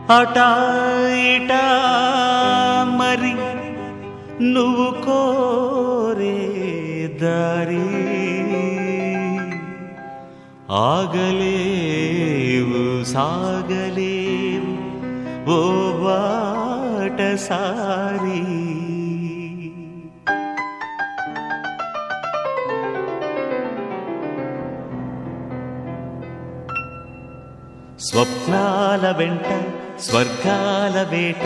అటా ఇటా మరి నువ్వు కోరే దారి ఆగలేవు సాగలేవు ఓ బాటసారి. స్వప్నాల వెంట స్వర్గాల వేట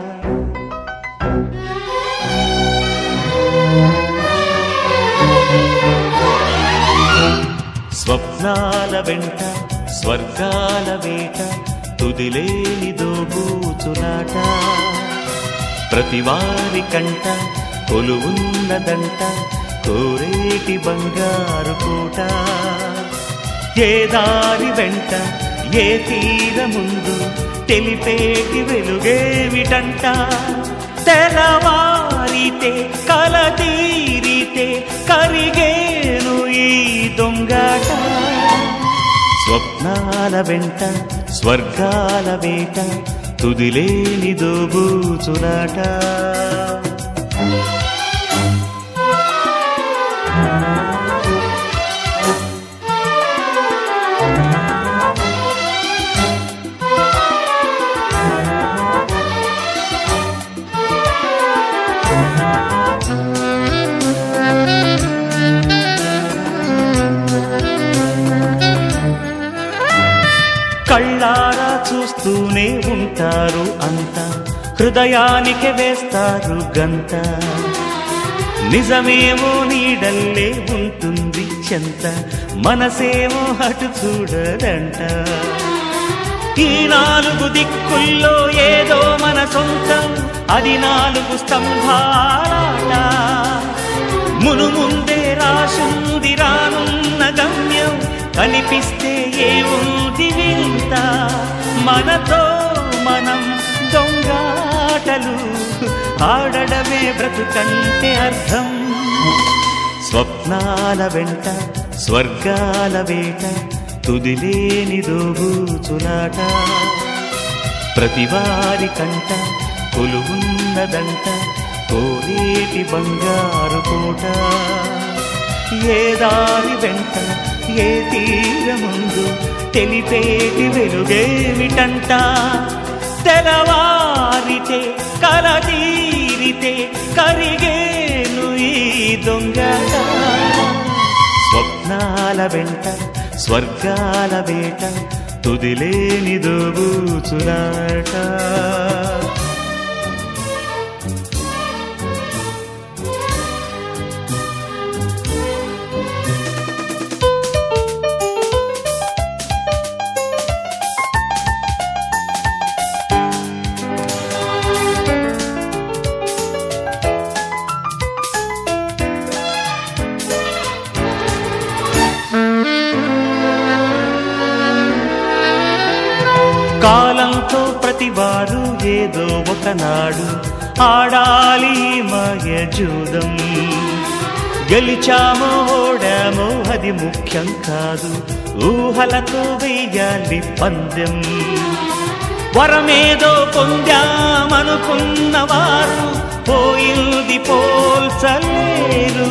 స్వప్నాల వెంట స్వర్గాల వేట తుదిలేని దోబూచులాట ప్రతివారి కంట కొలువున్నదంట కోరేటి బంగారు కోట. ఏ దారి వెంట ఏ తీరముందు తెలిపేటి వెలుగేమిటంట తెలవారితే కలతీరితే కరిగేను ఈ దొంగాట. స్వప్నాల వెంట స్వర్గాల వేట తుదిలేని దోబూచులాట. కళ్ళారా చూస్తూనే ఉంటారు అంతా హృదయానికి వేస్తారు గంత నిజమేమో నీడల్లే ఉంటుంది చెంత మనసేమో అటు చూడదంట. ఈ నాలుగు దిక్కుల్లో ఏదో మన సొంతం అది నాలుగు స్తంభాలాట మునుముందే రాసుంది రానున్న గమ్యం కనిపిస్తే ఏముంది వింత మనతో మనం దొంగాటలు ఆడడమే బ్రతుకంటే అర్థం. స్వప్నాల వెంట స్వర్గాల వేట తుదిలేని దోబూచులాట ప్రతివారి కంట కొలువున్నదంట కోరేటి బంగారు కోట. ఏ దారి వెంట ఏ తీరముందు తెలిపేటి వెలుగేమిటంట తెలవారితే కలతీరితే కరిగేను ఈ దొంగట. స్వప్నాల వెంట స్వర్గాల వేట తుదిలేని దోబూచులాట. కాలంతో ప్రతివారు ఏదో ఒకనాడు ఆడాలి మాయ జూదం గెలిచామో ఓడామో అది ముఖ్యం కాదు ఊహలతో వెయ్యాలి పందెం. వరమేదో పొందామనుకున్నవారు పోయింది పోల్చలేరు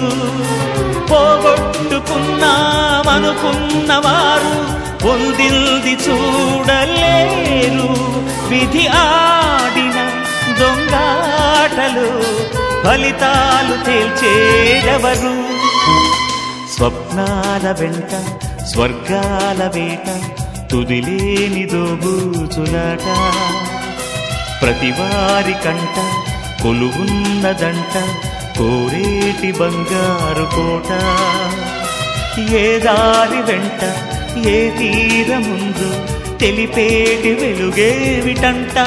పోగొట్టుకున్నామనుకున్నవారు పొందింది చూడలేరు. విధి ఆడిన దొంగాటలు ఫలితాలు తేల్చేదెవరు. స్వప్నాల వెంట స్వర్గాల వేట తుదిలేని దోబూచులాట ప్రతివారి కంట కొలువున్నదంట కోరేటి బంగారు కోట. ఏ దారి వెంట ఏ తీరముందు తెలిపేటి వెలుగేమిటంట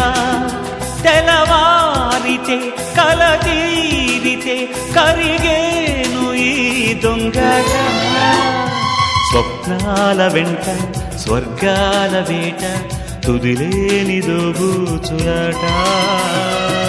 తెలవారితే కలతీరితే కరిగేను ఈ దొంగట. స్వప్నాల వెంట స్వర్గాల వేట తుదిలేని దోబూచులాట.